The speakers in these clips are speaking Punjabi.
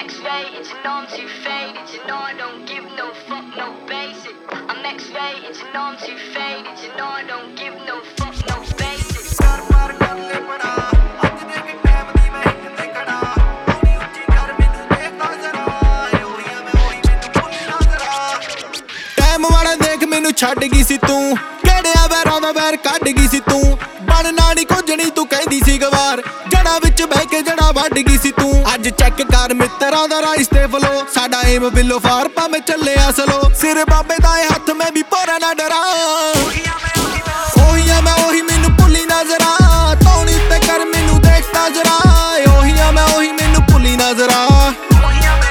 X-rated, you know I'm too faded. You know I don't give no fuck, no basic. I'm X-rated, you know I'm too faded. You know I don't give no fuck, no basic. Time ਵਾਲਾ ਦੇਖ ਮੈਨੂੰ ਛੱਡ ਗਈ ਸੀ ਤੂੰ, ਕਿਹੜਿਆ ਵੈਰਾਂ ਦਾ ਵੈਰ ਕੱਢ ਗਈ ਸੀ ਤੂੰ। ਬਣਨਾ ਨੀ ਕੁਝ ਨੀ ਤੂੰ ਕਹਿੰਦੀ ਸੀ ਗਵਾਰ, ਜੜਾ ਵਿੱਚ ਬਹਿ ਕੇ ਜੜਾ ਵੱਢ ਗਈ ਸੀ ਤੂੰ। ਅੱਜ ਚੈੱਕ ਕਰ ਮਿੱਤਰਾਂ ਦਾ ਰਾਈਸ ਤੇ ਫਲੋ, ਸਾਡਾ ਏਮ ਬਿੱਲੋ ਫਾਰ ਭਾਵੇਂ ਚੱਲਿਆ ਸਲੋ। ਸਿਰ ਬਾਬੇ ਦਾ ਏ ਹੱਥ ਮੈਂ ਵੀ ਪੋਰਾ ਨਾ ਡਰਾਂ, ਉਹੀ ਆ ਮੈਂ ਉਹੀ ਮੈਨੂੰ ਭੁੱਲੀ ਨਾ ਜ਼ਰਾ। ਤੌਣੀ ਉੱਤੇ ਕਰ ਮੈਨੂੰ ਦੇਖਦਾ ਜ਼ਰਾ, ਉਹੀ ਆ ਮੈਂ ਉਹੀ ਮੈਨੂੰ ਭੁੱਲੀ ਨਾ ਜ਼ਰਾ। ਉਹੀ ਆ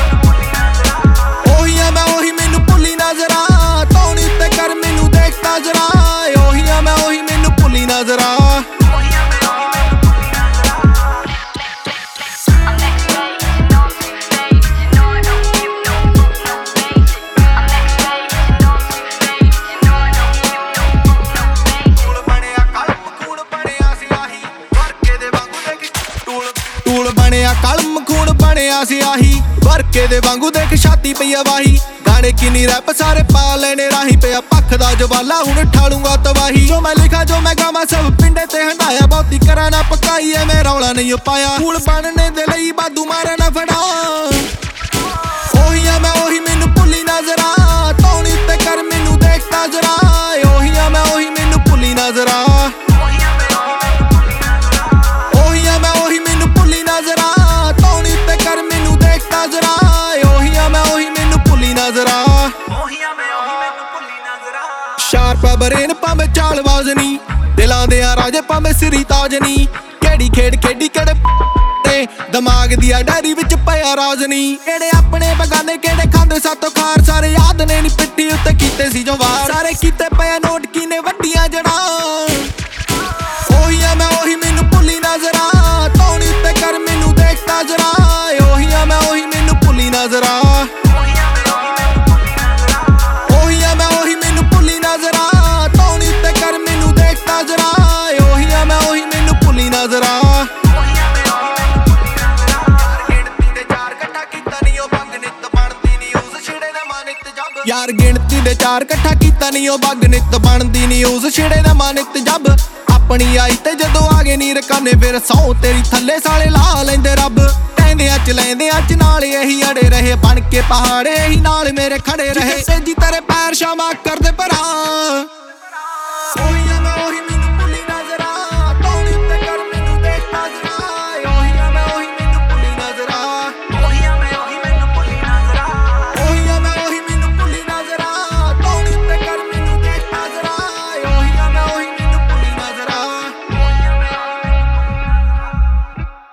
ਮੈਂ ਉਹੀ ਮੈਨੂੰ ਭੁੱਲੀ ਨਾ ਜ਼ਰਾ। ਤੌਣੀ ਉੱਤੇ ਕਰ ਮੈਨੂੰ ਦੇਖਦਾ ਜ਼ਰਾ, ਉਹੀ ਆ ਮੈਂ ਉਹੀ ਮੈਨੂੰ ਭੁੱਲੀ ਨਾ ਜ਼ਰਾ। ਟੂਲ ਬਣਿਆ ਕਲਮ ਖੂਨ ਬਣਿਆ ਸੀ ਆਹੀ, ਵਰਕੇ ਦੇ ਵਾਂਗੂ ਦੇਖ ਛਾਤੀ ਪਈ ਆ ਵਾਹੀ। ਗਾਣੇ ਕਿੰਨੀ ਰੈਪ ਸਾਰੇ ਪਾ ਲੈਣੇ ਰਾਹੀ, ਪਿਆ ਪੱਖ ਦਾ ਜਵਾਲਾ ਹੁਣ ਠਾਲੂਗਾ ਤਬਾਹੀ। ਜੋ ਮੈਂ ਲਿਖਾਂ ਜੋ ਮੈਂ ਗਾਵਾਂ ਸਭ ਪਿੰਡੇ ਤੇ ਹੰਡਾਇਆ, ਬਹੁਤੀ ਕਰਾਂ ਨਾ ਪਕਾਈ ਐ ਮੈਂ ਰੌਲਾ ਨਹੀਂ ਪਾਇਆ। ਫੂਲ ਬਣਨੇ ਦੇ ਲਈ ਬਾਦੂ ਮਾਰਾ ਨਾ ਫੜਾ, ਉਹੀ ਆ ਮੈਂ ਉਹੀ ਮੈਨੂੰ ਭੁੱਲੀ ਨਾ ਜ਼ਰਾ। ਤੌਣੀ ਉੱਤੇ ਕਰ ਮੈਨੂੰ ਦੇਖਦਾ ਜ਼ਰਾ, ਉਹੀ ਆ ਮੈਂ ਉਹੀ ਮੈਨੂੰ ਭੁੱਲੀ ਨਾ ਜ਼ਰਾ। ਉਹੀ ਆ ਮੈਂ ਉਹੀ ਮੈਨੂੰ ਭੁੱਲੀ ਨਾ ਜ਼ਰਾ। ਤੌਣੀ ਉੱਤੇ ਕਰ ਮੈਨੂੰ ਦੇਖਦਾ ਜ਼ਰਾ, ਉਹੀ ਆ ਮੈਂ ਉਹੀ ਮੈਨੂੰ ਭੁੱਲੀ ਨਾ ਜ਼ਰਾ। ਸ਼ਾਰਪ ਬਰੇਨ ਭਾਵੇਂ ਚਾਲਬਾਜ਼ ਨੀ, ਦਿਲਾਂ ਦੇ ਆ ਰਾਜੇ ਭਾਵੇਂ ਸਿਰੀ ਤਾਜ ਨੀ। ਕਿਹੜੀ ਖੇਡ ਖੇਡੀ ਕਿਹੜੇ ਤੇ ਦਿਮਾਗ ਦੀ ਆ ਡਾਇਰੀ ਵਿੱਚ ਪਿਆ ਰਾਜ ਨੀ। ਕਿਹੜੇ ਆਪਣੇ ਬਗਾਨੇ ਕਿਹੜੇ ਖਾਂਦੇ ਸਾਤੋਂ ਖਾਰ, ਸਾਰੇ ਯਾਦ ਨੇ ਨੀ ਪਿੱਠੀ ਉੱਤੇ ਕੀਤੇ ਸੀ ਜੋ ਵਾਰ। ਸਾਰੇ ਕੀਤੇ ਪਿਆ ਨੋਟ ਕੀਨੇ ਵੱਡੀਆਂ ਜੜਾਂ, ਉਹੀ ਆ ਮੈਂ ਉਹੀ ਮੈਨੂੰ ਭੁੱਲੀ ਨਾ ਜ਼ਰਾ। ਤੌਣੀ ਉੱਤੇ ਕਰ ਮੈਨੂੰ ਦੇਖਦਾ ਜ਼ਰਾ, ਉਹੀ ਆ ਮੈਂ ਉਹੀ ਮੈਨੂੰ ਭੁੱਲੀ ਨਾ ਜ਼ਰਾ। ਉਹੀ ਆ ਮੈਂ ਉਹੀ ਮੈਨੂੰ ਭੁੱਲੀ ਨਾ ਜ਼ਰਾ। ਤੌਣੀ ਉੱਤੇ ਕਰ ਮੈਨੂੰ ਦੇਖਦਾ ਜ਼ਰਾ, ਉਹੀ ਆ ਮੈਂ ਉਹੀ ਮੈਨੂੰ ਭੁੱਲੀ ਨਾ ਜ਼ਰਾ। ਯਾਰ ਗਿਣਤੀ ਦੇ ਚਾਰ ਇਕੱਠਾ ਕੀਤਾ ਨੀ ਉਹ ਬੱਗ, ਨਿੱਤ ਬਣਦੀ ਨੀ ਉਸ ਛਿੜੇ ਦਾ ਮਨ ਨਿੱਤ ਜੱਬ। ਆਪਣੀ ਆਈ ਤੇ ਜਦੋਂ ਆ ਗਏ ਨੀ ਰਕਾਨੇ, ਫਿਰ ਸੌ ਤੇਰੀ ਥੱਲੇ ਸਾਲੇ ਲਾ ਲੈਂਦੇ ਰੱਬ। ਕਹਿੰਦਿਆਂ ਚ ਲੈਂਦਿਆਂ ਚ ਨਾਲ ਇਹੀ ਅੜੇ ਰਹੇ, ਬਣ ਕੇ ਪਹਾੜ ਇਹੀ ਨਾਲ ਮੇਰੇ ਖੜੇ ਰਹੇ। ਸੇਜੀ ਤੇਰੇ ਪੈਰ ਸ਼ਾਮਾ ਕਰਦੇ ਭਰਾ,